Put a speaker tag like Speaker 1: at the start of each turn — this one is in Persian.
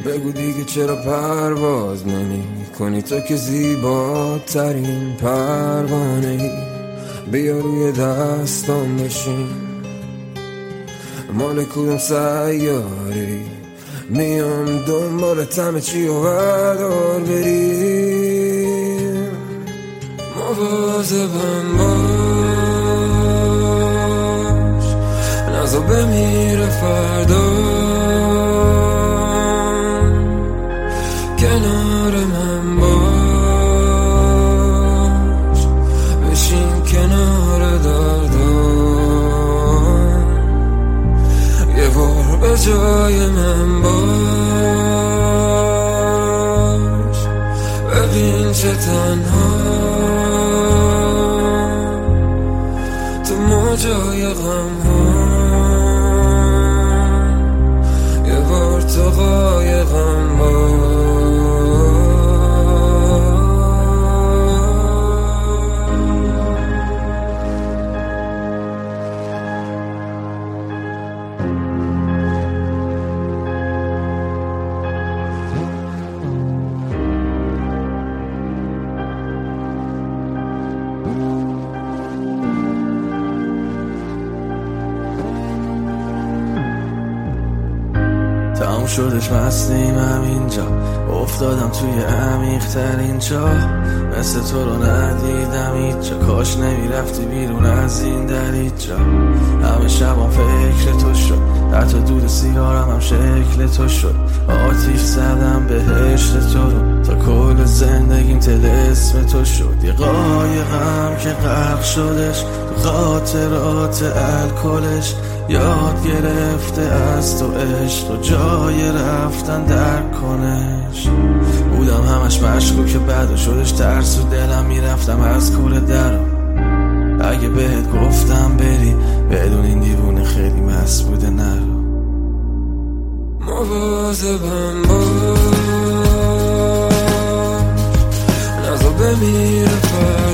Speaker 1: بگو دیگه چرا پرواز نمی کنی تو که زیباترین پروانه ای. بیا روی دستام بشین، مال کدوم سیاری میام دنبالت، همه چی رو بردار بریم. مواظبم باش، نزا بمیره فردا، کنار من باش، بشین کنار دردم، یه بار به جای من باش، ببین چه تنها تو موجای غم ها، یه بار تو قایقم باش.
Speaker 2: تموم شدش مستیم همینجا، افتادم توی عمیق ترین جا، مثل تو رو ندیدم هیچ جا، کاش نمیرفتی بیرون از این دریچا. همه شبام فکر تو شد، حتی دود سیگارم هم شکل تو شد، آتیش زدم بهشت تو رو، تا کل زندگیم طلسم تو شد. یه قایقم که غرق شدش تو خاطرات الکلش، یاد گرفته از تو عشق و جای رفتن در کنش. بودم همش مشکوک بعد شدش ترس و دلم میرفتم از کوره درم. اگه بهت گفتم بری بدون این دیوونه خیلی مست بوده نرو.
Speaker 1: مواظبم باش، نزا بمیره